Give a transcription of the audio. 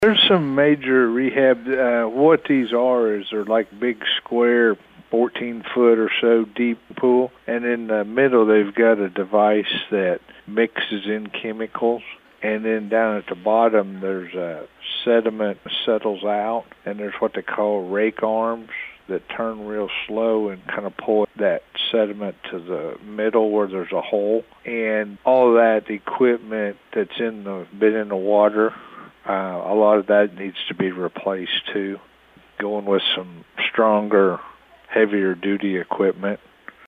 There's some major rehab. What these are is they're like big square 14-foot or so deep pool, and in the middle they've got a device that mixes in chemicals, and then down at the bottom there's a sediment settles out, and there's what they call rake arms that turn real slow and kind of pull that sediment to the middle where there's a hole. And all of that equipment that's been in the water, a lot of that needs to be replaced too, going with some stronger, heavier duty equipment.